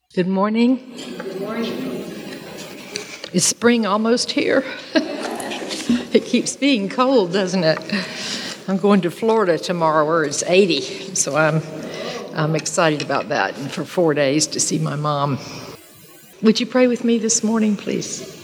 Good morning. Good morning. Is spring almost here? It keeps being cold, doesn't it? I'm going to Florida tomorrow where it's 80, so I'm excited about that, and for 4 days to see my mom. Would you pray with me this morning, please?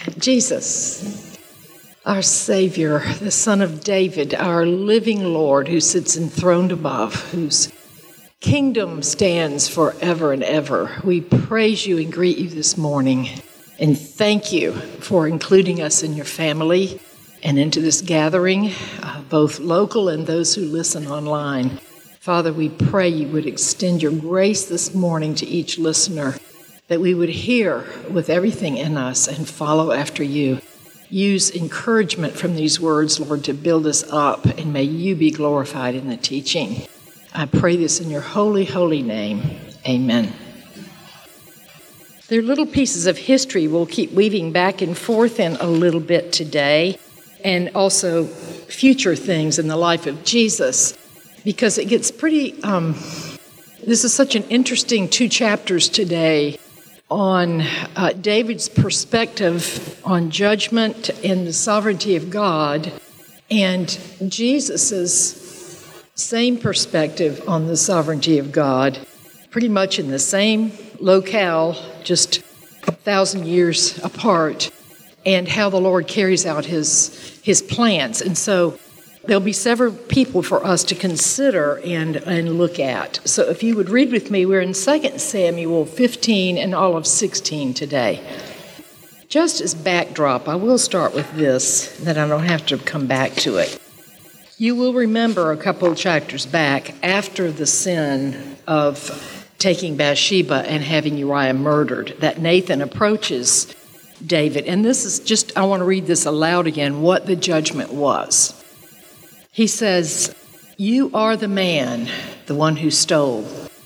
Jesus, our Savior, the Son of David, our living Lord who sits enthroned above, whose kingdom stands forever and ever. We praise you and greet you this morning and thank you for including us in your family and into this gathering, both local and those who listen online. Father, we pray you would extend your grace this morning to each listener, that we would hear with everything in us and follow after you. Use encouragement from these words, Lord, to build us up, and may you be glorified in the teaching. I pray this in your holy, holy name. Amen. There are little pieces of history we'll keep weaving back and forth in a little bit today, and also future things in the life of Jesus, because it gets pretty, this is such an interesting 2 chapters today on David's perspective on judgment and the sovereignty of God, and Jesus's same perspective on the sovereignty of God, pretty much in the same locale, just 1,000 years apart, and how the Lord carries out his plans. And so there'll be several people for us to consider and look at. So if you would read with me, we're in 2 Samuel 15 and all of 16 today. Just as backdrop, I will start with this, that I don't have to come back to it. You will remember a couple of chapters back, after the sin of taking Bathsheba and having Uriah murdered, that Nathan approaches David. And this is just, I want to read this aloud again, what the judgment was. He says, "You are the man, the one who stole.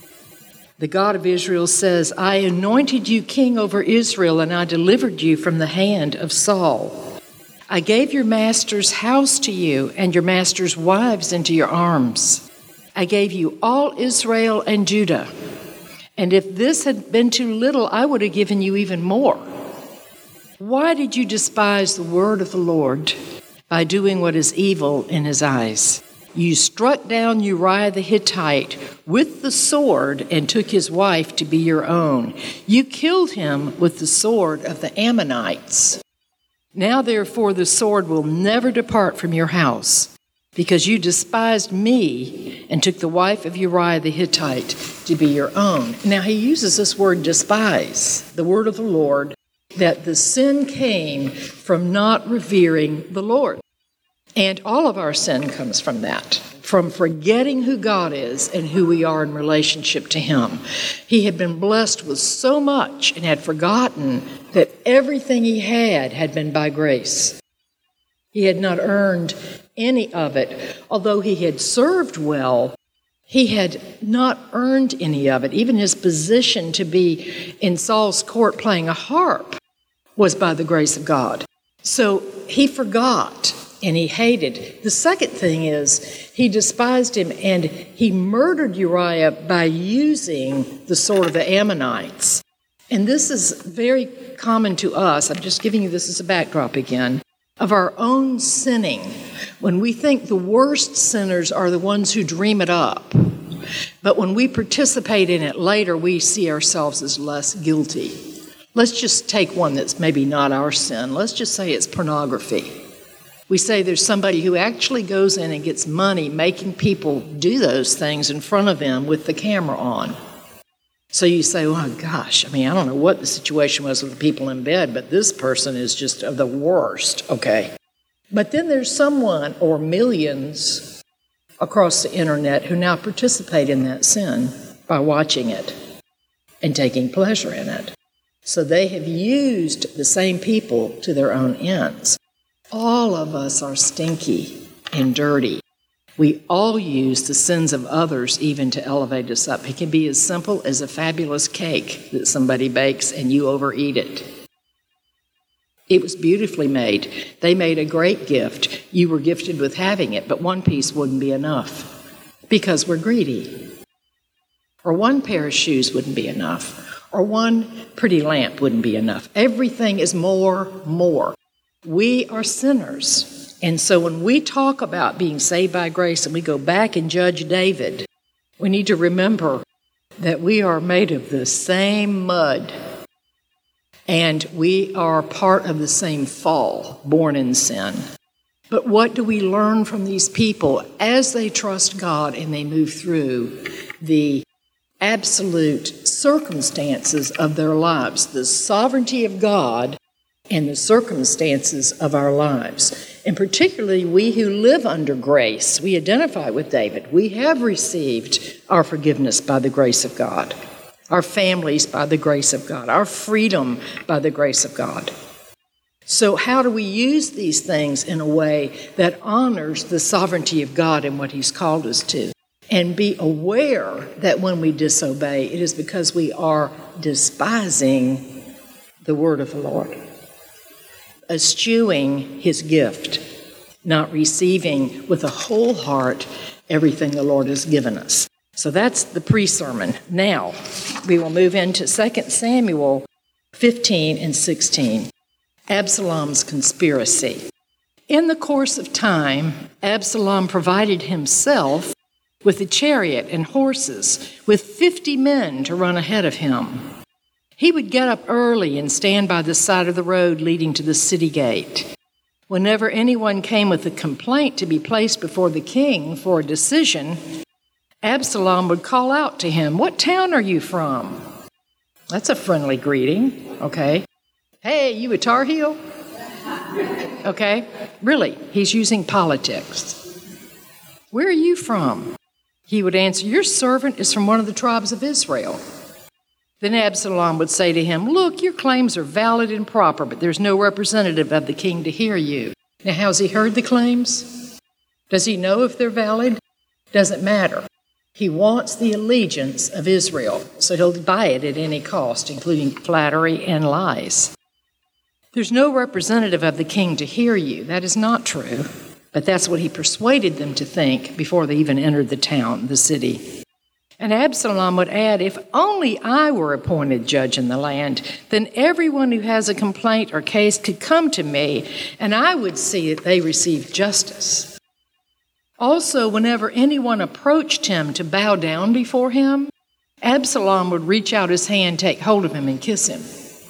The God of Israel says, I anointed you king over Israel, and I delivered you from the hand of Saul. I gave your master's house to you and your master's wives into your arms. I gave you all Israel and Judah. And if this had been too little, I would have given you even more. Why did you despise the word of the Lord by doing what is evil in his eyes? You struck down Uriah the Hittite with the sword and took his wife to be your own. You killed him with the sword of the Ammonites. Now, therefore, the sword will never depart from your house, because you despised me and took the wife of Uriah the Hittite to be your own." Now, he uses this word despise, the word of the Lord, that the sin came from not revering the Lord. And all of our sin comes from that, from forgetting who God is and who we are in relationship to him. He had been blessed with so much and had forgotten that everything he had been by grace. He had not earned any of it. Although he had served well, he had not earned any of it. Even his position to be in Saul's court playing a harp was by the grace of God. So he forgot. And he hated. The second thing is, he despised him, and he murdered Uriah by using the sword of the Ammonites. And this is very common to us. I'm just giving you this as a backdrop again, of our own sinning. When we think the worst sinners are the ones who dream it up. But when we participate in it later, we see ourselves as less guilty. Let's just take one that's maybe not our sin. Let's just say it's pornography. We say there's somebody who actually goes in and gets money making people do those things in front of them with the camera on. So you say, well, gosh, I don't know what the situation was with the people in bed, but this person is just the worst, okay? But then there's someone, or millions across the internet, who now participate in that sin by watching it and taking pleasure in it. So they have used the same people to their own ends. All of us are stinky and dirty. We all use the sins of others even to elevate us up. It can be as simple as a fabulous cake that somebody bakes and you overeat it. It was beautifully made. They made a great gift. You were gifted with having it, but one piece wouldn't be enough because we're greedy. Or one pair of shoes wouldn't be enough. or one pretty lamp wouldn't be enough. Everything is more. We are sinners. And so when we talk about being saved by grace and we go back and judge David, we need to remember that we are made of the same mud. And we are part of the same fall, born in sin. But what do we learn from these people as they trust God and they move through the absolute circumstances of their lives, the sovereignty of God and the circumstances of our lives? And particularly we who live under grace, we identify with David. We have received our forgiveness by the grace of God, our families by the grace of God, our freedom by the grace of God. So how do we use these things in a way that honors the sovereignty of God and what He's called us to? And be aware that when we disobey, it is because we are despising the word of the Lord, eschewing His gift, not receiving with a whole heart everything the Lord has given us. So that's the pre-sermon. Now, we will move into 2 Samuel 15 and 16. Absalom's conspiracy. In the course of time, Absalom provided himself with a chariot and horses, with 50 men to run ahead of him. He would get up early and stand by the side of the road leading to the city gate. Whenever anyone came with a complaint to be placed before the king for a decision, Absalom would call out to him, "What town are you from?" That's a friendly greeting, okay? "Hey, you a Tar Heel?" Okay? Really, he's using politics. "Where are you from?" He would answer, "Your servant is from one of the tribes of Israel." Then Absalom would say to him, "Look, your claims are valid and proper, but there's no representative of the king to hear you." Now, has he heard the claims? Does he know if they're valid? Doesn't matter. He wants the allegiance of Israel, so he'll buy it at any cost, including flattery and lies. There's no representative of the king to hear you. That is not true, but that's what he persuaded them to think before they even entered the town, the city. And Absalom would add, "If only I were appointed judge in the land, then everyone who has a complaint or case could come to me, and I would see that they receive justice." Also, whenever anyone approached him to bow down before him, Absalom would reach out his hand, take hold of him, and kiss him.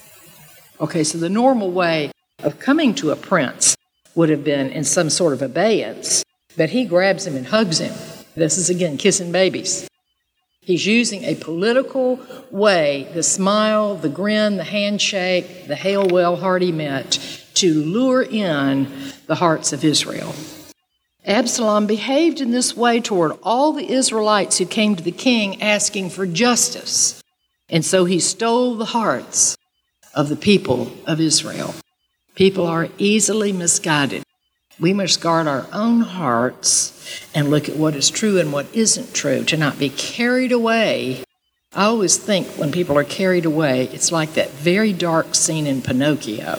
Okay, so the normal way of coming to a prince would have been in some sort of abeyance, but he grabs him and hugs him. This is, again, kissing babies. He's using a political way, the smile, the grin, the handshake, the hail well hearty met, to lure in the hearts of Israel. Absalom behaved in this way toward all the Israelites who came to the king asking for justice. And so he stole the hearts of the people of Israel. People are easily misguided. We must guard our own hearts and look at what is true and what isn't true, to not be carried away. I always think when people are carried away, it's like that very dark scene in Pinocchio.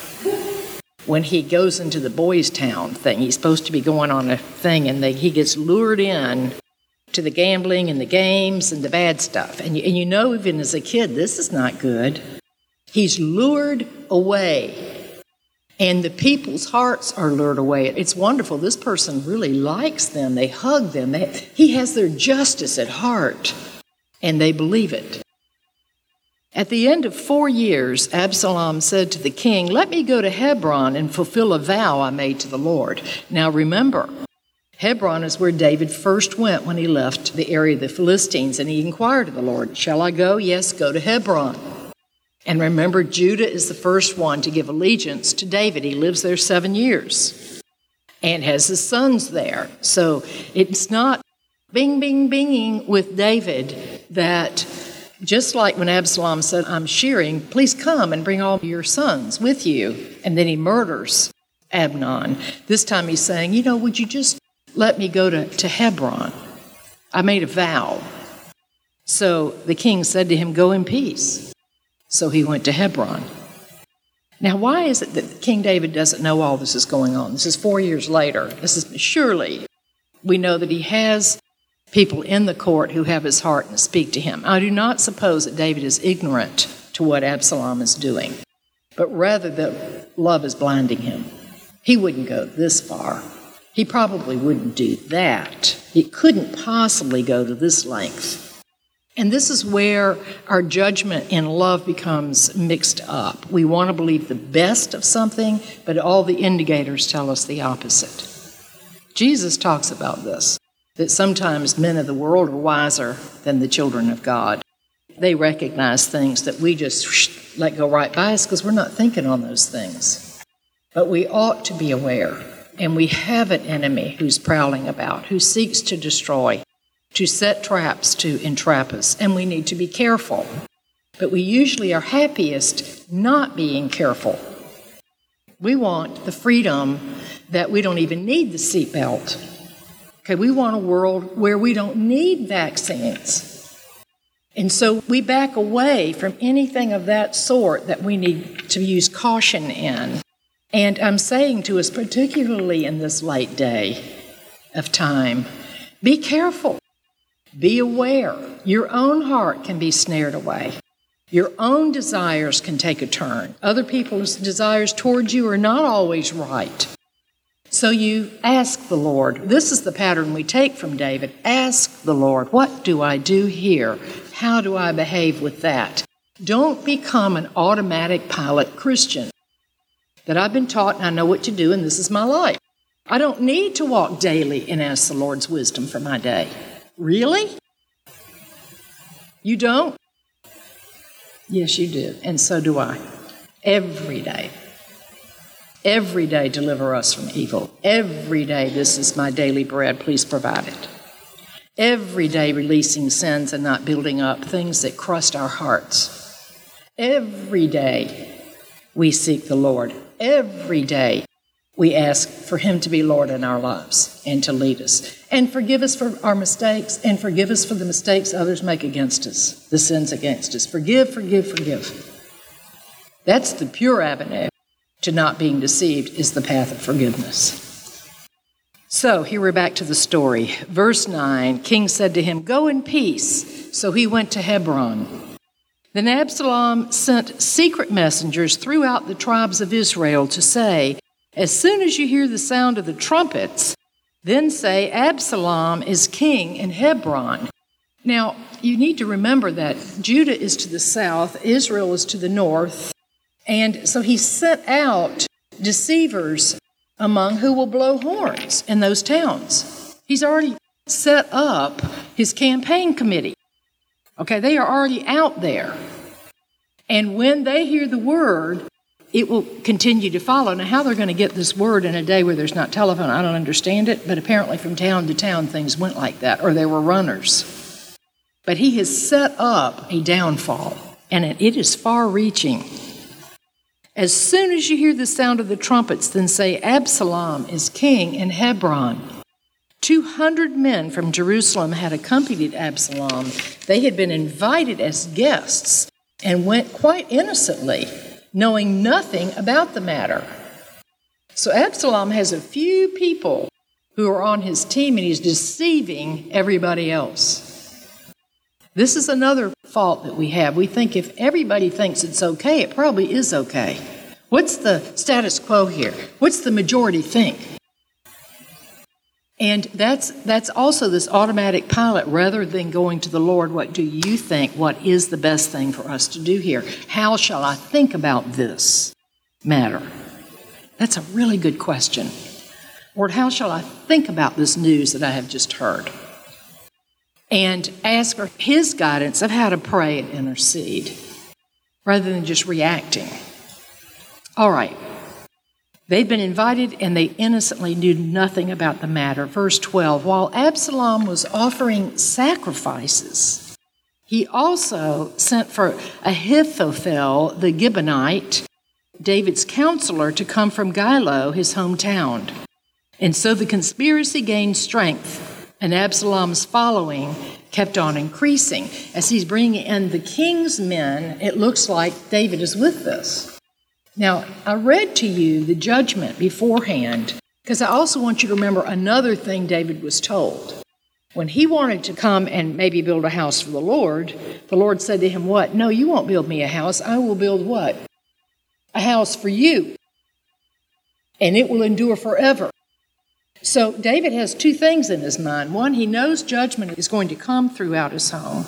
When he goes into the boys' town thing, he's supposed to be going on a thing, and he gets lured in to the gambling and the games and the bad stuff. And you know, even as a kid, this is not good. He's lured away, and the people's hearts are lured away. It's wonderful. This person really likes them. They hug them. He has their justice at heart, and they believe it. At the end of 4 years, Absalom said to the king, "Let me go to Hebron and fulfill a vow I made to the Lord." Now remember, Hebron is where David first went when he left the area of the Philistines, and he inquired of the Lord, "Shall I go?" "Yes, go to Hebron." And remember, Judah is the first one to give allegiance to David. He lives there 7 years and has his sons there. So it's not bing, bing, binging with David that just like when Absalom said, "I'm shearing, please come and bring all your sons with you." And then he murders Amnon. This time he's saying, would you just let me go to Hebron? I made a vow. So the king said to him, "Go in peace." So he went to Hebron. Now, why is it that King David doesn't know all this is going on? This is 4 years later. Surely we know that he has people in the court who have his heart and speak to him. I do not suppose that David is ignorant to what Absalom is doing, but rather that love is blinding him. He wouldn't go this far. He probably wouldn't do that. He couldn't possibly go to this length. And this is where our judgment in love becomes mixed up. We want to believe the best of something, but all the indicators tell us the opposite. Jesus talks about this, that sometimes men of the world are wiser than the children of God. They recognize things that we just let go right by us because we're not thinking on those things. But we ought to be aware, and we have an enemy who's prowling about, who seeks to destroy, to set traps to entrap us, and we need to be careful. But we usually are happiest not being careful. We want the freedom that we don't even need the seatbelt. Okay, we want a world where we don't need vaccines. And so we back away from anything of that sort that we need to use caution in. And I'm saying to us, particularly in this late day of time, be careful. Be aware. Your own heart can be snared away. Your own desires can take a turn. Other people's desires towards you are not always right. So you ask the Lord. This is the pattern we take from David. Ask the Lord, what do I do here? How do I behave with that? Don't become an automatic pilot Christian. That I've been taught and I know what to do and this is my life. I don't need to walk daily and ask the Lord's wisdom for my day. Really? You don't? Yes, you do. And so do I. Every day. Every day deliver us from evil. Every day, this is my daily bread, please provide it. Every day releasing sins and not building up things that crust our hearts. Every day we seek the Lord. Every day we ask for Him to be Lord in our lives and to lead us. And forgive us for our mistakes and forgive us for the mistakes others make against us, the sins against us. Forgive, forgive, forgive. That's the pure avenue to not being deceived, is the path of forgiveness. So here we're back to the story. Verse 9, King said to him, "Go in peace." So he went to Hebron. Then Absalom sent secret messengers throughout the tribes of Israel to say, "As soon as you hear the sound of the trumpets, then say, 'Absalom is king in Hebron.'" Now, you need to remember that Judah is to the south, Israel is to the north, and so he sent out deceivers among who will blow horns in those towns. He's already set up his campaign committee. Okay, they are already out there. And when they hear the word, it will continue to follow. Now, how they're going to get this word in a day where there's not telephone, I don't understand it, but apparently from town to town things went like that, or there were runners. But he has set up a downfall, and it is far-reaching. As soon as you hear the sound of the trumpets, then say, "Absalom is king in Hebron." 200 men from Jerusalem had accompanied Absalom. They had been invited as guests and went quite innocently, knowing nothing about the matter. So Absalom has a few people who are on his team, and he's deceiving everybody else. This is another fault that we have. We think if everybody thinks it's okay, it probably is okay. What's the status quo here? What's the majority think? And that's also this automatic pilot. Rather than going to the Lord, what do you think? What is the best thing for us to do here? How shall I think about this matter? That's a really good question. Lord, how shall I think about this news that I have just heard? And ask for His guidance of how to pray and intercede, rather than just reacting. All right. They've been invited and they innocently knew nothing about the matter. Verse 12, while Absalom was offering sacrifices, he also sent for Ahithophel the Gibeonite, David's counselor, to come from Gilo, his hometown. And so the conspiracy gained strength, and Absalom's following kept on increasing. As he's bringing in the king's men, it looks like David is with this. Now, I read to you the judgment beforehand, because I also want you to remember another thing David was told. When he wanted to come and maybe build a house for the Lord said to him, what? No, you won't build me a house. I will build what? A house for you. And it will endure forever. So David has two things in his mind. One, he knows judgment is going to come throughout his home.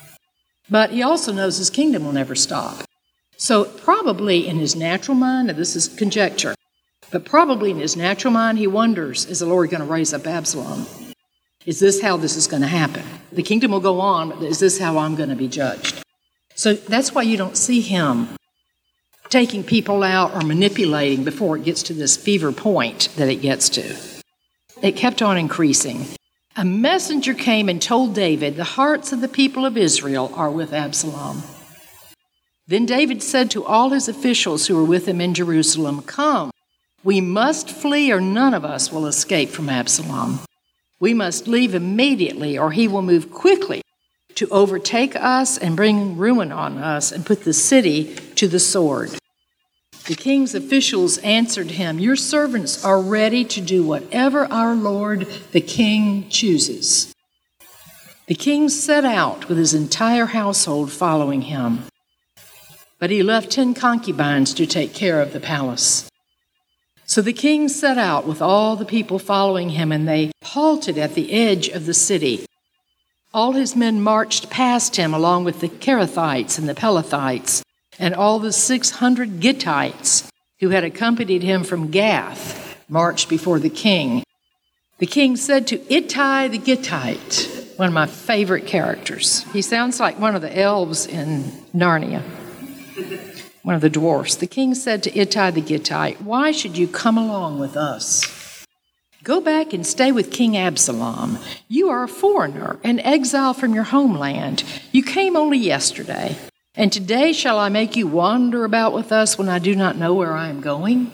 But he also knows his kingdom will never stop. So probably in his natural mind, and this is conjecture, but probably in his natural mind, he wonders, is the Lord going to raise up Absalom? Is this how this is going to happen? The kingdom will go on, but is this how I'm going to be judged? So that's why you don't see him taking people out or manipulating before it gets to this fever point that it gets to. It kept on increasing. A messenger came and told David, the hearts of the people of Israel are with Absalom. Then David said to all his officials who were with him in Jerusalem, come, we must flee or none of us will escape from Absalom. We must leave immediately or he will move quickly to overtake us and bring ruin on us and put the city to the sword. The king's officials answered him, your servants are ready to do whatever our lord the king chooses. The king set out with his entire household following him, but he left 10 concubines to take care of the palace. So the king set out with all the people following him, and they halted at the edge of the city. All his men marched past him along with the Kerethites and the Pelethites, and all the 600 Gittites who had accompanied him from Gath marched before the king. The king said to Ittai the Gittite, one of my favorite characters. He sounds like one of the elves in Narnia, one of the dwarfs. The king said to Ittai the Gittite, why should you come along with us? Go back and stay with King Absalom. You are a foreigner, an exile from your homeland. You came only yesterday. And today shall I make you wander about with us when I do not know where I am going?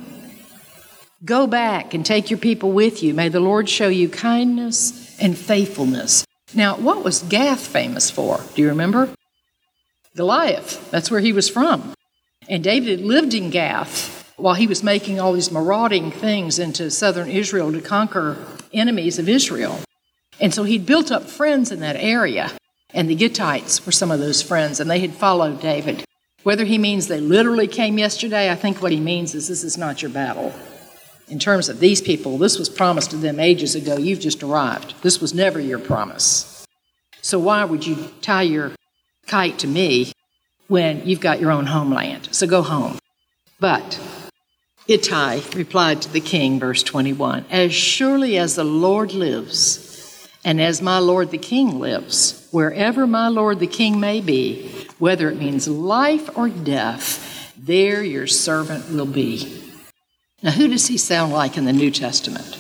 Go back and take your people with you. May the Lord show you kindness and faithfulness. Now, what was Gath famous for? Do you remember? Goliath. That's where he was from. And David lived in Gath while he was making all these marauding things into southern Israel to conquer enemies of Israel. And so he'd built up friends in that area. And the Gittites were some of those friends, and they had followed David. Whether he means they literally came yesterday, I think what he means is this is not your battle. In terms of these people, this was promised to them ages ago. You've just arrived. This was never your promise. So why would you tie your kite to me when you've got your own homeland? So go home. But Ittai replied to the king, verse 21, as surely as the Lord lives, and as my lord the king lives, wherever my lord the king may be, whether it means life or death, there your servant will be. Now, who does he sound like in the New Testament?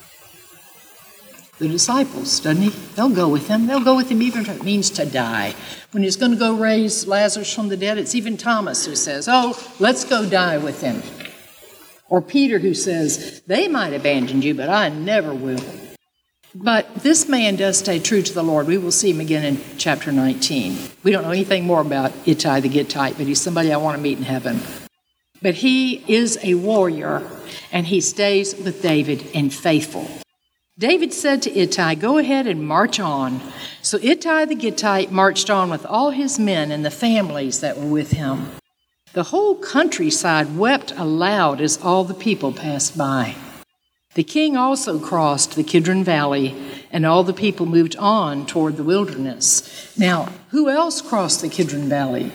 The disciples, doesn't he? They'll go with him. They'll go with him even if it means to die. When he's going to go raise Lazarus from the dead, it's even Thomas who says, oh, let's go die with him. Or Peter who says, they might abandon you, but I never will. But this man does stay true to the Lord. We will see him again in chapter 19. We don't know anything more about Ittai the Gittite, but he's somebody I want to meet in heaven. But he is a warrior, and he stays with David and faithful. David said to Ittai, go ahead and march on. So Ittai the Gittite marched on with all his men and the families that were with him. The whole countryside wept aloud as all the people passed by. The king also crossed the Kidron Valley, and all the people moved on toward the wilderness. Now, who else crossed the Kidron Valley?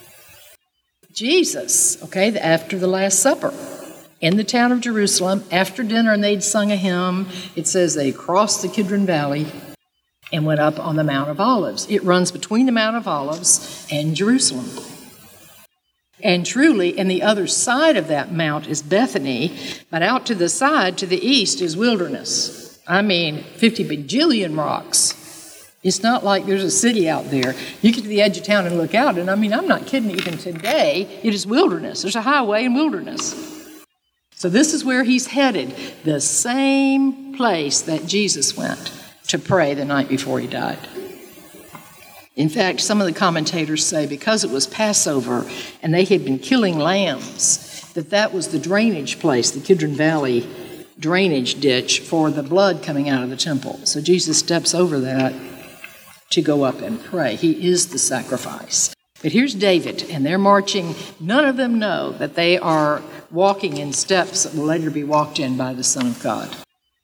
Jesus, okay, after the Last Supper. In the town of Jerusalem, after dinner, and they'd sung a hymn. It says they crossed the Kidron Valley and went up on the Mount of Olives. It runs between the Mount of Olives and Jerusalem. And truly, in the other side of that mount is Bethany, but out to the side, to the east, is wilderness. I mean, 50 bajillion rocks. It's not like there's a city out there. You get to the edge of town and look out, and I mean, I'm not kidding, even today, it is wilderness. There's a highway in wilderness. So this is where he's headed, the same place that Jesus went to pray the night before he died. In fact, some of the commentators say because it was Passover and they had been killing lambs, that was the drainage place, the Kidron Valley, drainage ditch for the blood coming out of the temple. So Jesus steps over that to go up and pray. He is the sacrifice. But here's David, and they're marching. None of them know that they are walking in steps that will later be walked in by the Son of God.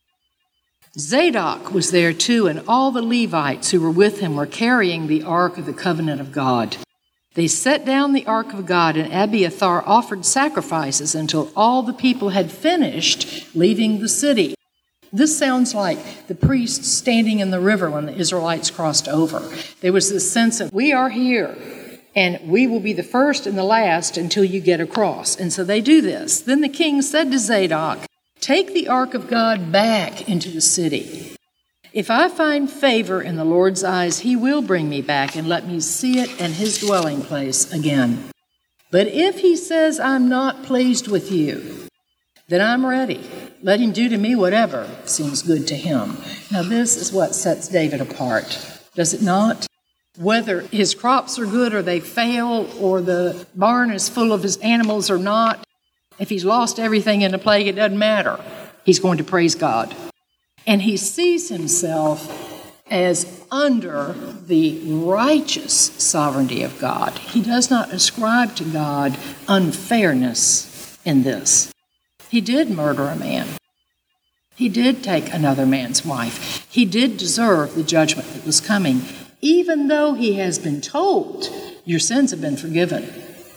Zadok was there too, and all the Levites who were with him were carrying the Ark of the Covenant of God. They set down the Ark of God, and Abiathar offered sacrifices until all the people had finished leaving the city. This sounds like the priests standing in the river when the Israelites crossed over. There was this sense of, we are here, and we will be the first and the last until you get across. And so they do this. Then the king said to Zadok, take the Ark of God back into the city. If I find favor in the Lord's eyes, he will bring me back and let me see it and his dwelling place again. But if he says, I'm not pleased with you, then I'm ready. Let him do to me whatever seems good to him. Now this is what sets David apart, does it not? Whether his crops are good or they fail, or the barn is full of his animals or not, if he's lost everything in the plague, it doesn't matter. He's going to praise God. And he sees himself as under the righteous sovereignty of God. He does not ascribe to God unfairness in this. He did murder a man. He did take another man's wife. He did deserve the judgment that was coming, even though he has been told, your sins have been forgiven.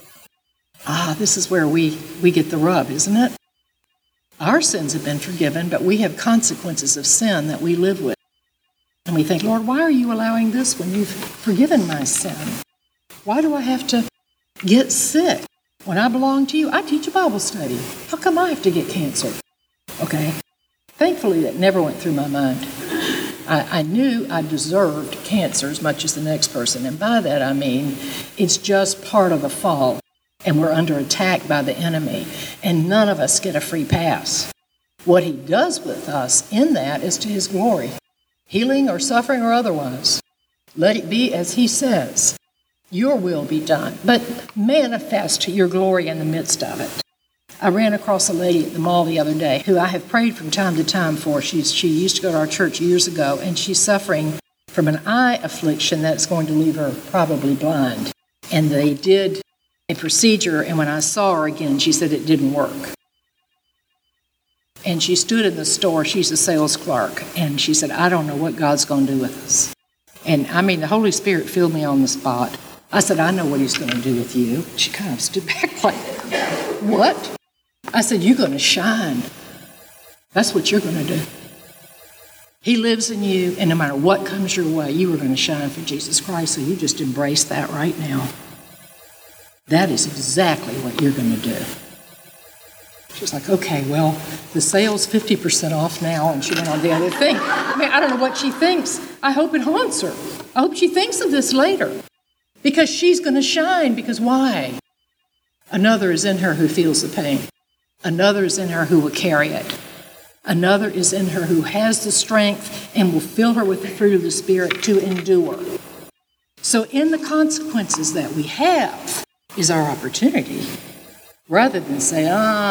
This is where we get the rub, isn't it? Our sins have been forgiven, but we have consequences of sin that we live with. And we think, Lord, why are you allowing this when you've forgiven my sin? Why do I have to get sick when I belong to you? I teach a Bible study. How come I have to get cancer? Okay. Thankfully, that never went through my mind. I knew I deserved cancer as much as the next person. And by that, I mean, it's just part of the fall. And we're under attack by the enemy. And none of us get a free pass. What he does with us in that is to his glory. Healing or suffering or otherwise. Let it be as he says. Your will be done. But manifest your glory in the midst of it. I ran across a lady at the mall the other day who I have prayed from time to time for. She used to go to our church years ago, and she's suffering from an eye affliction that's going to leave her probably blind. And they did a procedure, and when I saw her again, she said it didn't work. And she stood in the store. She's a sales clerk, and she said, I don't know what God's going to do with us. And I mean, the Holy Spirit filled me on the spot. I said, I know what he's going to do with you. She kind of stood back like, what? I said, you're going to shine. That's what you're going to do. He lives in you, and no matter what comes your way, you are going to shine for Jesus Christ. So you just embrace that right now. That is exactly what you're going to do. She's like, okay, well, the sale's 50% off now, and she went on the other thing. I mean, I don't know what she thinks. I hope it haunts her. I hope she thinks of this later. Because she's going to shine. Because why? Another is in her who feels the pain. Another is in her who will carry it. Another is in her who has the strength and will fill her with the fruit of the Spirit to endure. So in the consequences that we have is our opportunity. Rather than say,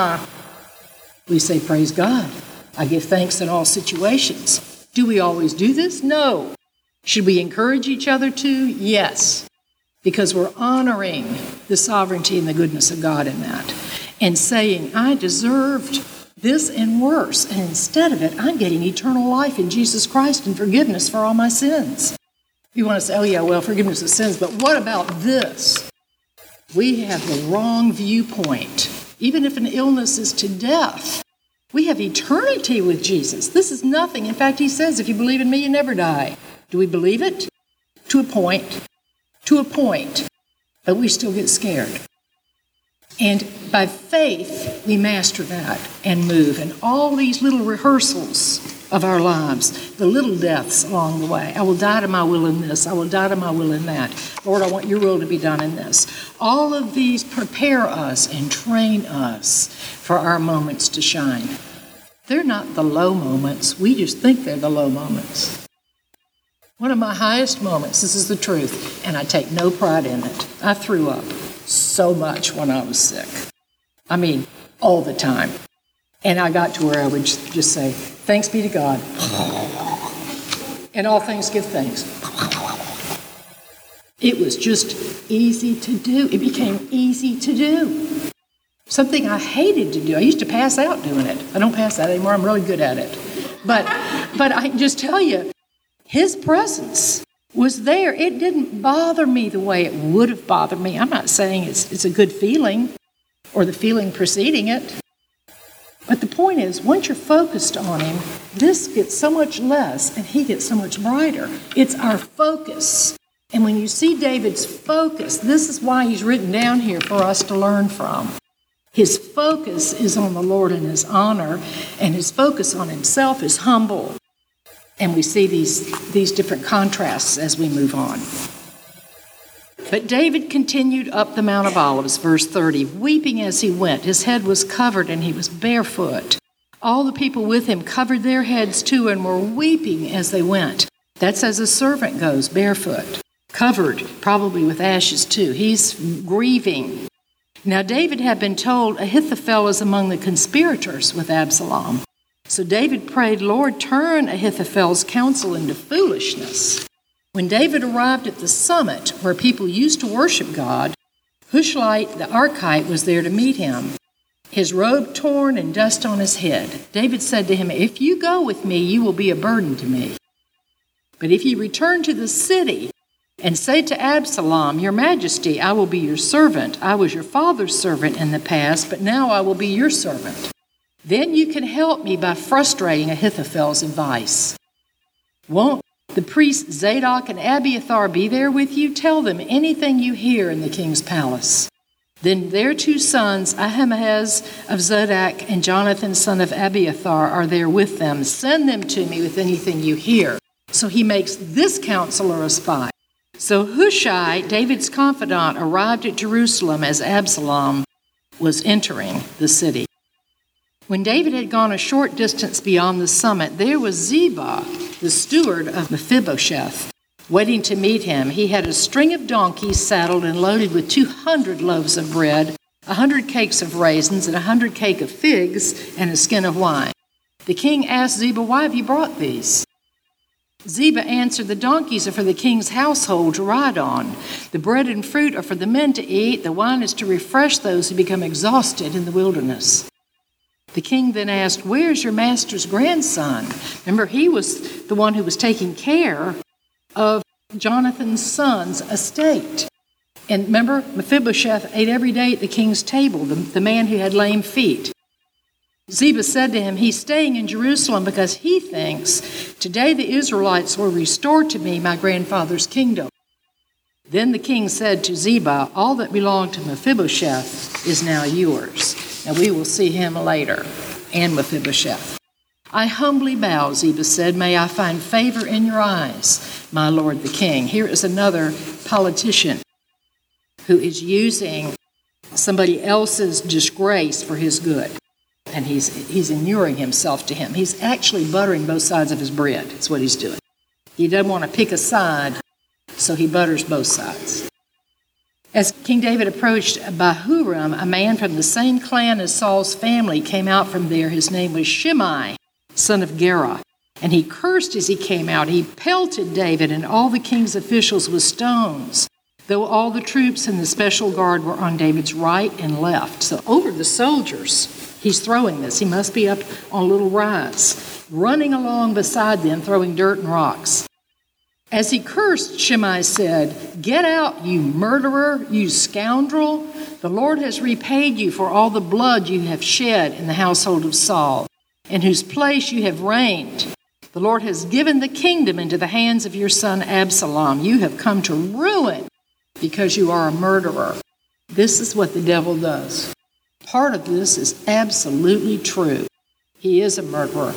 we say, praise God. I give thanks in all situations. Do we always do this? No. Should we encourage each other to? Yes. Because we're honoring the sovereignty and the goodness of God in that. And saying, I deserved this and worse. And instead of it, I'm getting eternal life in Jesus Christ and forgiveness for all my sins. You want to say, oh yeah, well, forgiveness of sins. But what about this? We have the wrong viewpoint. Even if an illness is to death, we have eternity with Jesus. This is nothing. In fact, he says, if you believe in me, you never die. Do we believe it? To a point. To a point. But we still get scared. And by faith, we master that and move. And all these little rehearsals of our lives, the little deaths along the way. I will die to my will in this. I will die to my will in that. Lord, I want your will to be done in this. All of these prepare us and train us for our moments to shine. They're not the low moments. We just think they're the low moments. One of my highest moments, this is the truth, and I take no pride in it. I threw up so much when I was sick. I mean, all the time. And I got to where I would just say, thanks be to God. In all things give thanks. It was just easy to do. It became easy to do. Something I hated to do. I used to pass out doing it. I don't pass out anymore. I'm really good at it. But I can just tell you, his presence was there. It didn't bother me the way it would have bothered me. I'm not saying it's a good feeling or the feeling preceding it. But the point is, once you're focused on him, this gets so much less and he gets so much brighter. It's our focus. And when you see David's focus, this is why he's written down here for us to learn from. His focus is on the Lord and his honor, and his focus on himself is humble. And we see these different contrasts as we move on. But David continued up the Mount of Olives, verse 30, weeping as he went. His head was covered and he was barefoot. All the people with him covered their heads too and were weeping as they went. That's as a servant goes, barefoot, covered, probably with ashes too. He's grieving. Now David had been told Ahithophel is among the conspirators with Absalom. So David prayed, Lord, turn Ahithophel's counsel into foolishness. When David arrived at the summit where people used to worship God, Hushai the Archite was there to meet him, his robe torn and dust on his head. David said to him, if you go with me, you will be a burden to me. But if you return to the city and say to Absalom, Your Majesty, I will be your servant. I was your father's servant in the past, but now I will be your servant. Then you can help me by frustrating Ahithophel's advice. Won't the priests Zadok and Abiathar be there with you? Tell them anything you hear in the king's palace. Then their two sons, Ahimaaz of Zadok and Jonathan, son of Abiathar, are there with them. Send them to me with anything you hear. So he makes this counselor a spy. So Hushai, David's confidant, arrived at Jerusalem as Absalom was entering the city. When David had gone a short distance beyond the summit, there was Ziba, the steward of Mephibosheth, waiting to meet him. He had a string of donkeys saddled and loaded with 200 loaves of bread, 100 cakes of raisins, and 100 cake of figs, and a skin of wine. The king asked Ziba, Why have you brought these? Ziba answered, The donkeys are for the king's household to ride on. The bread and fruit are for the men to eat. The wine is to refresh those who become exhausted in the wilderness. The king then asked, Where's your master's grandson? Remember, he was the one who was taking care of Jonathan's son's estate. And remember, Mephibosheth ate every day at the king's table, the man who had lame feet. Ziba said to him, He's staying in Jerusalem because he thinks, Today the Israelites will restore to me my grandfather's kingdom. Then the king said to Ziba, All that belonged to Mephibosheth is now yours. Now we will see him later, and Mephibosheth. I humbly bow, Ziba said, May I find favor in your eyes, my lord the king. Here is another politician who is using somebody else's disgrace for his good. And he's inuring himself to him. He's actually buttering both sides of his bread. That's what he's doing. He doesn't want to pick a side, so he butters both sides. As King David approached Bahurim, a man from the same clan as Saul's family came out from there. His name was Shimei, son of Gera. And he cursed as he came out. He pelted David and all the king's officials with stones, though all the troops and the special guard were on David's right and left. So over the soldiers, he's throwing this. He must be up on a little rise, running along beside them, throwing dirt and rocks. As he cursed, Shimei said, Get out, you murderer, you scoundrel. The Lord has repaid you for all the blood you have shed in the household of Saul, in whose place you have reigned. The Lord has given the kingdom into the hands of your son Absalom. You have come to ruin because you are a murderer. This is what the devil does. Part of this is absolutely true. He is a murderer.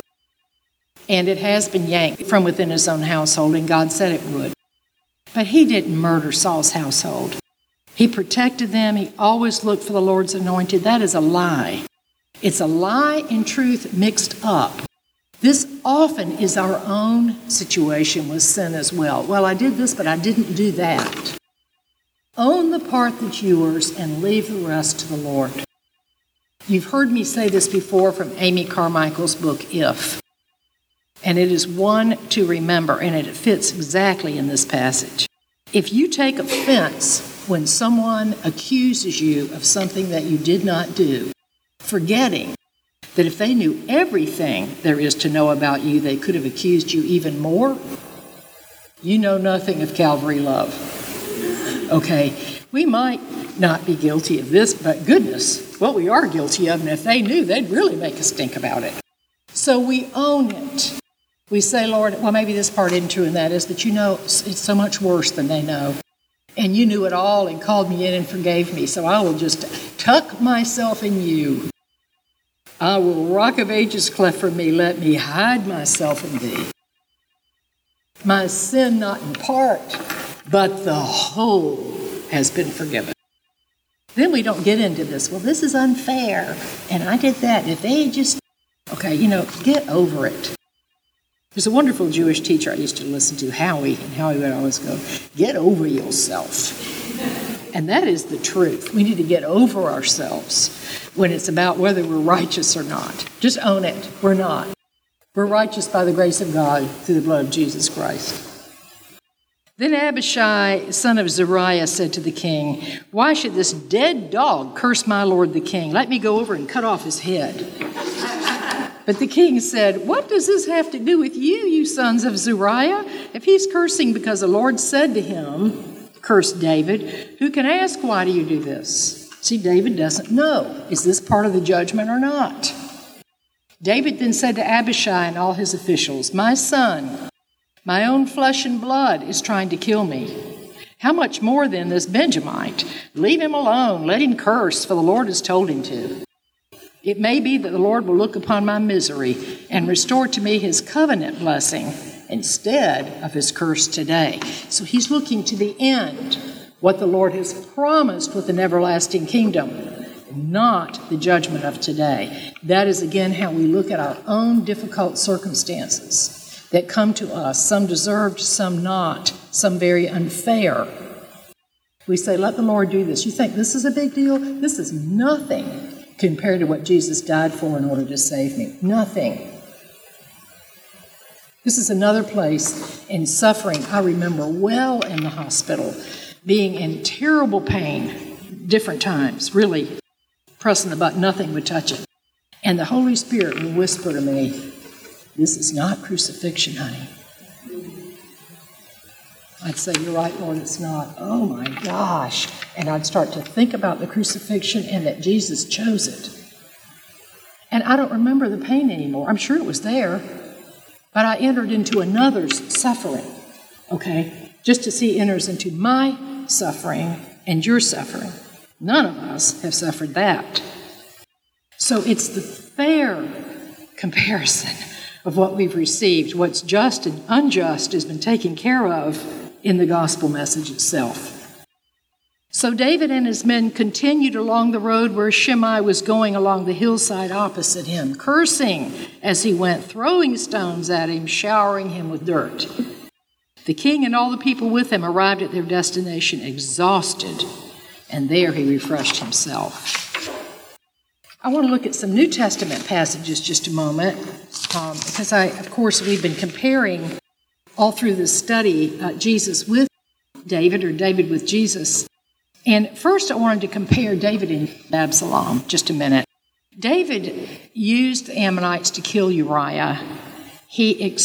And it has been yanked from within his own household, and God said it would. But he didn't murder Saul's household. He protected them. He always looked for the Lord's anointed. That is a lie. It's a lie and truth mixed up. This often is our own situation with sin as well. Well, I did this, but I didn't do that. Own the part that's yours and leave the rest to the Lord. You've heard me say this before from Amy Carmichael's book, If. And it is one to remember, and it fits exactly in this passage. If you take offense when someone accuses you of something that you did not do, forgetting that if they knew everything there is to know about you, they could have accused you even more, you know nothing of Calvary love. Okay, we might not be guilty of this, but goodness, what we are guilty of, and if they knew, they'd really make us think about it. So we own it. We say, Lord, well, maybe this part isn't true, and that is that you know it's so much worse than they know. And you knew it all and called me in and forgave me, so I will just tuck myself in you. I will, rock of ages cleft from me, let me hide myself in thee. My sin not in part, but the whole has been forgiven. Then we don't get into this, well, this is unfair, and I did that. If they just, okay, get over it. There's a wonderful Jewish teacher I used to listen to, Howie, and Howie would always go, get over yourself. And that is the truth. We need to get over ourselves when it's about whether we're righteous or not. Just own it. We're not. We're righteous by the grace of God through the blood of Jesus Christ. Then Abishai, son of Zeruiah, said to the king, why should this dead dog curse my lord the king? Let me go over and cut off his head. But the king said, what does this have to do with you, you sons of Zeruiah? If he's cursing because the Lord said to him, curse David, who can ask, why do you do this? See, David doesn't know. Is this part of the judgment or not? David then said to Abishai and all his officials, my son, my own flesh and blood is trying to kill me. How much more then this Benjamite? Leave him alone. Let him curse, for the Lord has told him to. It may be that the Lord will look upon my misery and restore to me his covenant blessing instead of his curse today. So he's looking to the end, what the Lord has promised with an everlasting kingdom, not the judgment of today. That is, again, how we look at our own difficult circumstances that come to us, some deserved, some not, some very unfair. We say, let the Lord do this. You think this is a big deal? This is nothing compared to what Jesus died for in order to save me. Nothing. This is another place in suffering. I remember well in the hospital, being in terrible pain, different times, really pressing the button, nothing would touch it. And the Holy Spirit would whisper to me, this is not crucifixion, honey. I'd say, you're right, Lord, it's not. Oh my gosh. And I'd start to think about the crucifixion and that Jesus chose it. And I don't remember the pain anymore. I'm sure it was there. But I entered into another's suffering, okay? Just as he enters into my suffering and your suffering. None of us have suffered that. So it's the fair comparison of what we've received. What's just and unjust has been taken care of in the gospel message itself. So David and his men continued along the road where Shimei was going along the hillside opposite him, cursing as he went, throwing stones at him, showering him with dirt. The king and all the people with him arrived at their destination exhausted, and there he refreshed himself. I want to look at some New Testament passages just a moment, because of course, we've been comparing all through this study Jesus with David, or David with Jesus. And first I wanted to compare David and Absalom, just a minute. David used the Ammonites to kill Uriah. He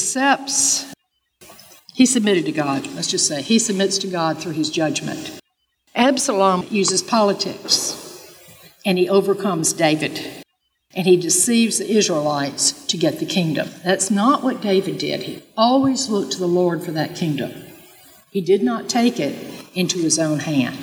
submitted to God, let's just say. He submits to God through his judgment. Absalom uses politics, and he overcomes David. And he deceives the Israelites to get the kingdom. That's not what David did. He always looked to the Lord for that kingdom. He did not take it into his own hand.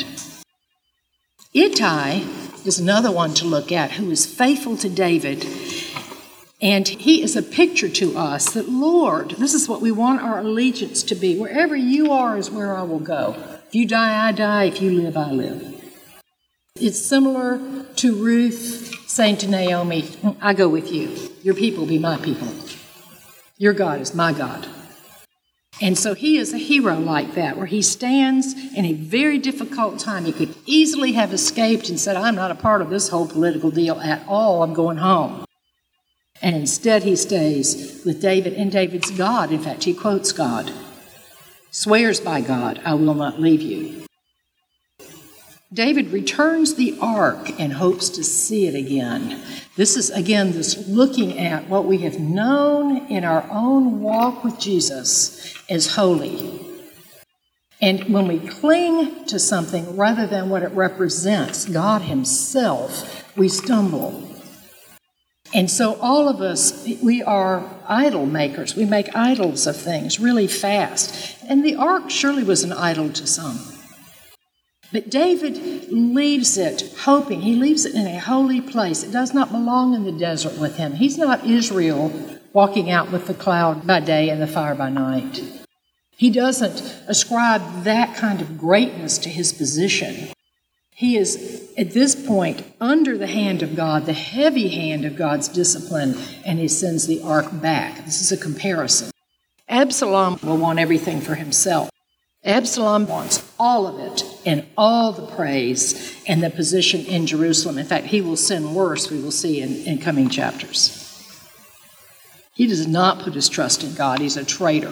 Ittai is another one to look at, who is faithful to David. And he is a picture to us that, Lord, this is what we want our allegiance to be. Wherever you are is where I will go. If you die, I die. If you live, I live. It's similar to Ruth saying to Naomi, I go with you. Your people be my people. Your God is my God. And so he is a hero like that, where he stands in a very difficult time. He could easily have escaped and said, I'm not a part of this whole political deal at all. I'm going home. And instead he stays with David and David's God. In fact, he quotes God, swears by God, I will not leave you. David returns the ark and hopes to see it again. This is, again, this looking at what we have known in our own walk with Jesus as holy. And when we cling to something rather than what it represents, God himself, we stumble. And so all of us, we are idol makers. We make idols of things really fast. And the ark surely was an idol to some. But David leaves it hoping. He leaves it in a holy place. It does not belong in the desert with him. He's not Israel walking out with the cloud by day and the fire by night. He doesn't ascribe that kind of greatness to his position. He is, at this point, under the hand of God, the heavy hand of God's discipline, and he sends the ark back. This is a comparison. Absalom will want everything for himself. Absalom wants all of it and all the praise and the position in Jerusalem. In fact, he will sin worse, we will see in coming chapters. He does not put his trust in God. He's a traitor.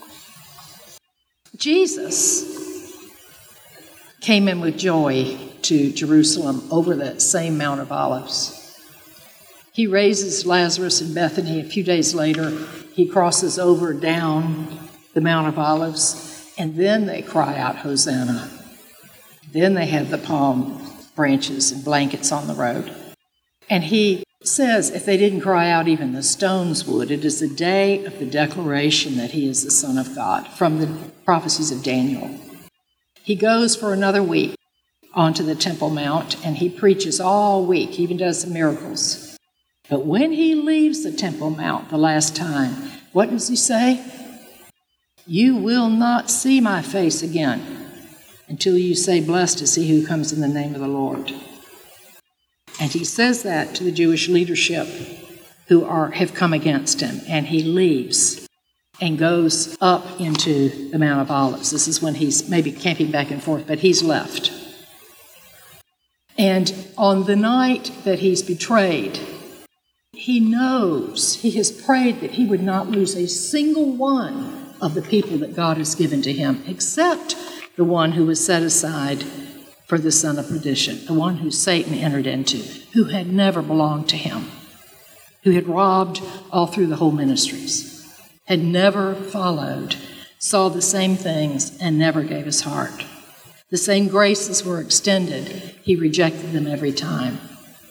Jesus came in with joy to Jerusalem over that same Mount of Olives. He raises Lazarus in Bethany. A few days later, he crosses over down the Mount of Olives. And then they cry out, Hosanna. Then they have the palm branches and blankets on the road. And he says, if they didn't cry out, even the stones would. It is the day of the declaration that he is the Son of God, from the prophecies of Daniel. He goes for another week onto the Temple Mount, and he preaches all week. He even does some miracles. But when he leaves the Temple Mount the last time, what does he say? You will not see my face again until you say, blessed is he who comes in the name of the Lord. And he says that to the Jewish leadership who have come against him. And he leaves and goes up into the Mount of Olives. This is when he's maybe camping back and forth, but he's left. And on the night that he's betrayed, he knows, he has prayed that he would not lose a single one of the people that God has given to him, except the one who was set aside for the son of perdition, the one who Satan entered into, who had never belonged to him, who had robbed all through the whole ministries, had never followed, saw the same things, and never gave his heart. The same graces were extended, he rejected them every time.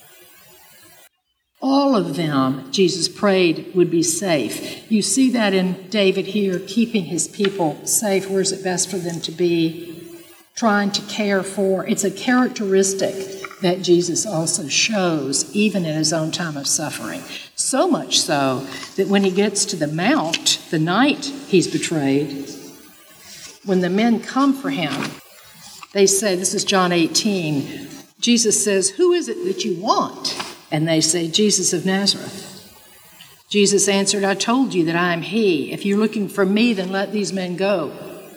All of them, Jesus prayed, would be safe. You see that in David here, keeping his people safe. Where is it best for them to be? Trying to care for. It's a characteristic that Jesus also shows, even in his own time of suffering. So much so that when he gets to the mount, the night he's betrayed, when the men come for him, they say, this is John 18, Jesus says, who is it that you want? And they say, Jesus of Nazareth. Jesus answered, I told you that I am he. If you're looking for me, then let these men go.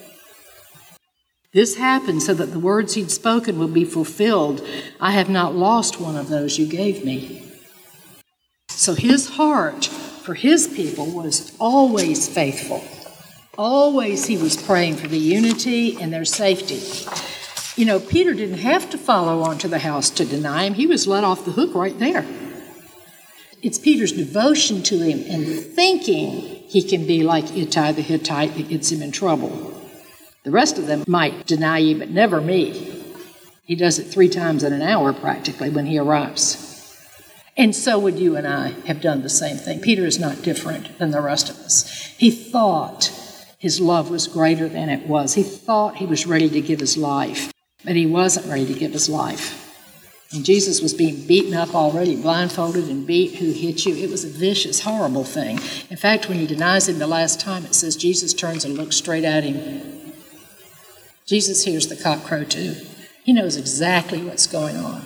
This happened so that the words he'd spoken would be fulfilled. I have not lost one of those you gave me. So his heart for his people was always faithful. Always he was praying for the unity and their safety. You know, Peter didn't have to follow on to the house to deny him. He was let off the hook right there. It's Peter's devotion to him and thinking he can be like Ittai the Hittite that gets him in trouble. The rest of them might deny you, but never me. He does it 3 times in an hour practically when he arrives. And so would you and I have done the same thing. Peter is not different than the rest of us. He thought his love was greater than it was. He thought he was ready to give his life. But he wasn't ready to give his life. And Jesus was being beaten up already, blindfolded and beat. Who hit you? It was a vicious, horrible thing. In fact, when he denies him the last time, it says Jesus turns and looks straight at him. Jesus hears the cock crow too. He knows exactly what's going on.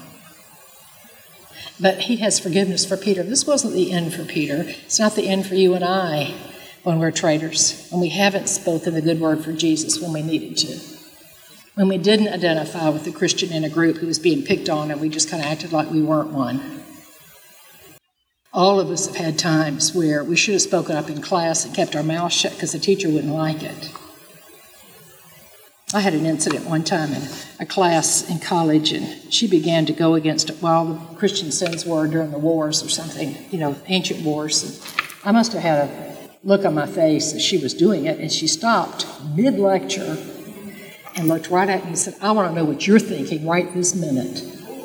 But he has forgiveness for Peter. This wasn't the end for Peter. It's not the end for you and I. when we're traitors, when we haven't spoken the good word for Jesus when we needed to, when we didn't identify with the Christian in a group who was being picked on and we just kind of acted like we weren't one. All of us have had times where we should have spoken up in class and kept our mouths shut because the teacher wouldn't like it. I had an incident one time in a class in college, and she began to go against it while the Christian sins were during the wars or something, ancient wars. And I must have had a look on my face as she was doing it, and she stopped mid-lecture and looked right at me and said, "I want to know what you're thinking right this minute."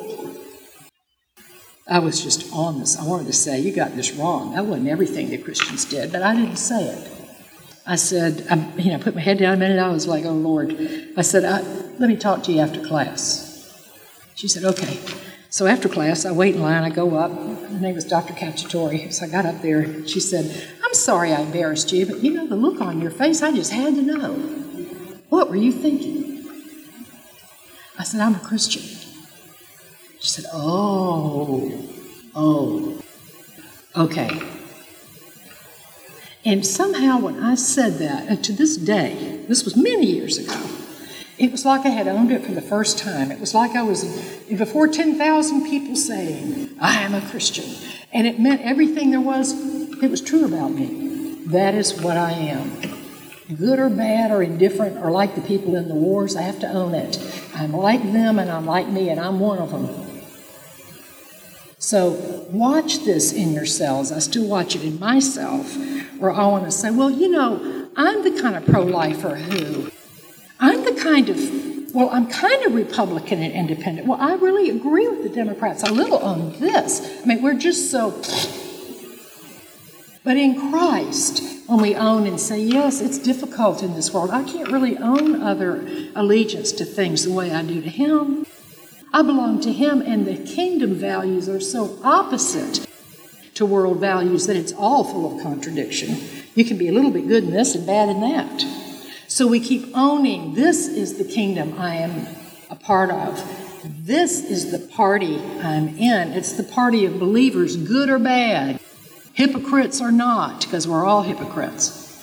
I was just on this. I wanted to say, "You got this wrong." That wasn't everything the Christians did, but I didn't say it. I said, I put my head down a minute. I was like, "Oh, Lord." I said, "Let me talk to you after class." She said, "Okay." So after class, I wait in line. I go up. Her name was Dr. Cacciatore. So I got up there. And she said, "I'm sorry I embarrassed you, but the look on your face, I just had to know. What were you thinking?" I said, "I'm a Christian." She said, oh, okay. And somehow when I said that, and to this day, this was many years ago, it was like I had owned it for the first time. It was like I was before 10,000 people saying, "I am a Christian." And it meant everything it was true about me. That is what I am. Good or bad or indifferent or like the people in the wars, I have to own it. I'm like them and I'm like me and I'm one of them. So watch this in yourselves. I still watch it in myself, where I want to say, well, I'm the kind of pro-lifer I'm kind of Republican and independent. Well, I really agree with the Democrats a little on this. We're just so... But in Christ, when we own and say, yes, it's difficult in this world. I can't really own other allegiance to things the way I do to Him. I belong to Him, and the kingdom values are so opposite to world values that it's all full of contradiction. You can be a little bit good in this and bad in that. So we keep owning, this is the kingdom I am a part of. This is the party I'm in. It's the party of believers, good or bad. Hypocrites or not, because we're all hypocrites.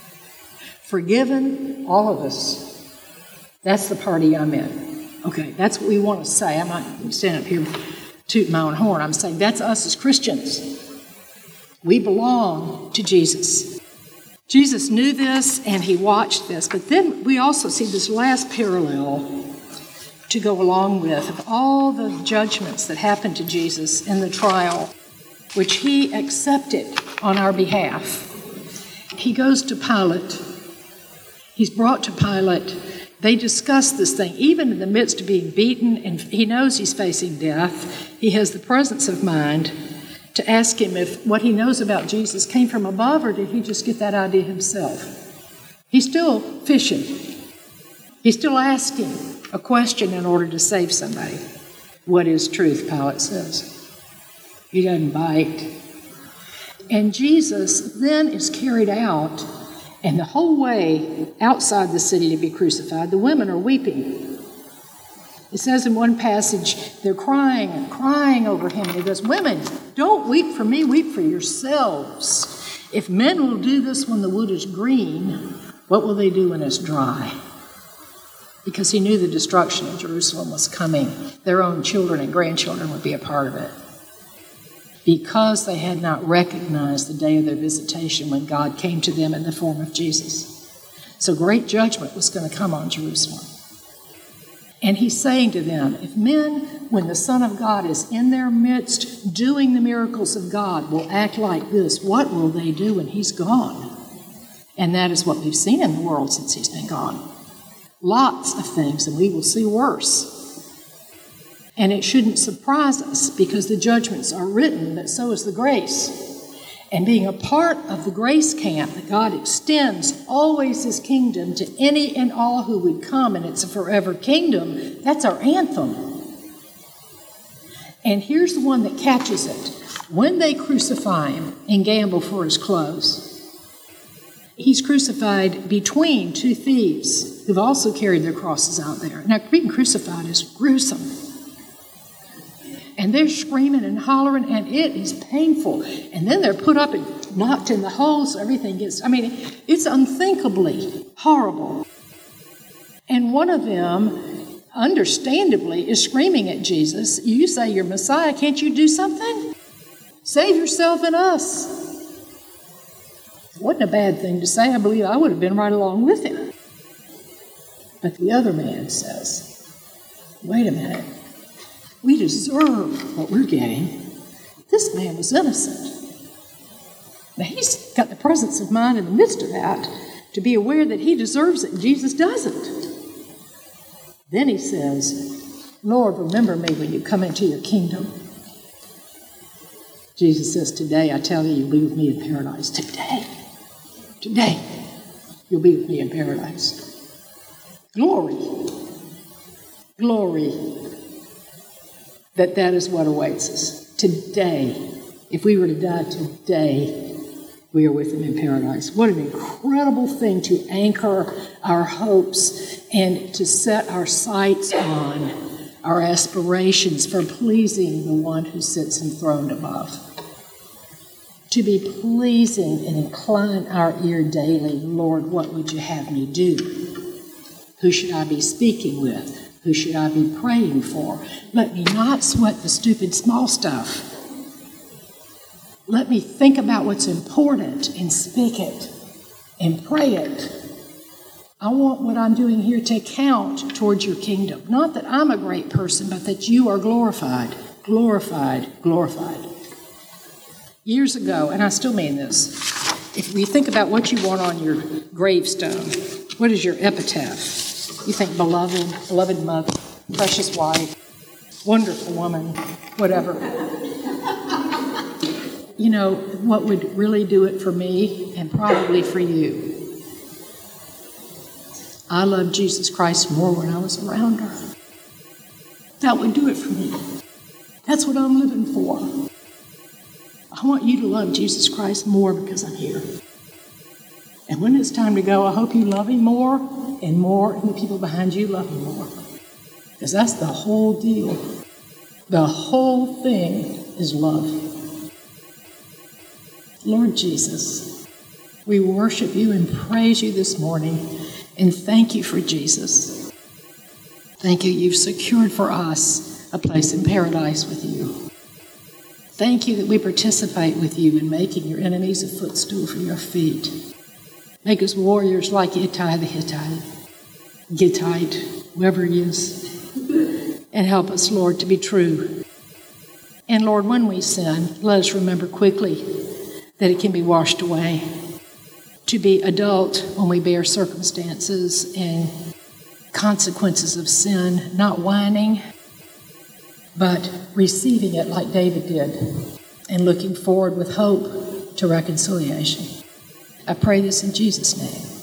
Forgiven, all of us. That's the party I'm in. Okay, that's what we want to say. I'm not standing up here tooting my own horn. I'm saying that's us as Christians. We belong to Jesus. Jesus knew this and He watched this. But then we also see this last parallel to go along with of all the judgments that happened to Jesus in the trial, which He accepted on our behalf. He goes to Pilate. He's brought to Pilate. They discuss this thing, even in the midst of being beaten, and he knows he's facing death. He has the presence of mind to ask him if what he knows about Jesus came from above, or did he just get that idea himself? He's still fishing. He's still asking a question in order to save somebody. What is truth, Pilate says. He doesn't bite. And Jesus then is carried out, and the whole way outside the city to be crucified, the women are weeping. It says in one passage, they're crying and crying over Him. And He goes, "Women, don't weep for me, weep for yourselves. If men will do this when the wood is green, what will they do when it's dry?" Because He knew the destruction of Jerusalem was coming. Their own children and grandchildren would be a part of it. Because they had not recognized the day of their visitation when God came to them in the form of Jesus. So great judgment was going to come on Jerusalem. And He's saying to them, if men, when the Son of God is in their midst doing the miracles of God, will act like this, what will they do when He's gone? And that is what we've seen in the world since He's been gone. Lots of things, and we will see worse. And it shouldn't surprise us because the judgments are written, but so is the grace. And being a part of the grace camp, that God extends always His kingdom to any and all who would come, and it's a forever kingdom, that's our anthem. And here's the one that catches it. When they crucify Him and gamble for His clothes, He's crucified between two thieves who've also carried their crosses out there. Now, being crucified is gruesome. And they're screaming and hollering, and it is painful. And then they're put up and knocked in the hole, so everything gets, it's unthinkably horrible. And one of them, understandably, is screaming at Jesus, "You say you're Messiah, can't you do something? Save yourself and us." It wasn't a bad thing to say. I believe I would have been right along with him. But the other man says, "Wait a minute. We deserve what we're getting. This man was innocent." Now, he's got the presence of mind in the midst of that to be aware that he deserves it and Jesus doesn't. Then he says, "Lord, remember me when you come into your kingdom." Jesus says, "Today, I tell you, you'll be with me in paradise." Today, you'll be with me in paradise. Glory that is what awaits us. Today, if we were to die today, we are with him in paradise. What an incredible thing to anchor our hopes and to set our sights on, our aspirations for pleasing the one who sits enthroned above. To be pleasing and incline our ear daily. Lord, what would you have me do? Who should I be speaking with? Who should I be praying for? Let me not sweat the stupid small stuff. Let me think about what's important and speak it and pray it. I want what I'm doing here to count towards your kingdom. Not that I'm a great person, but that you are glorified, glorified, glorified. Years ago, and I still mean this, if we think about what you want on your gravestone, what is your epitaph? You think beloved mother, precious wife, wonderful woman, whatever. You know, what would really do it for me and probably for you? I loved Jesus Christ more when I was around her. That would do it for me. That's what I'm living for. I want you to love Jesus Christ more because I'm here. And when it's time to go, I hope you love him more, and the people behind you love him more. Because that's the whole deal. The whole thing is love. Lord Jesus, we worship you and praise you this morning, and thank you for Jesus. Thank you, you've secured for us a place in paradise with you. Thank you that we participate with you in making your enemies a footstool for your feet. Make us warriors like Ittai the Hittite, Gittite, whoever he is. And help us, Lord, to be true. And Lord, when we sin, let us remember quickly that it can be washed away. To be adult when we bear circumstances and consequences of sin, not whining, but receiving it like David did and looking forward with hope to reconciliation. I pray this in Jesus' name.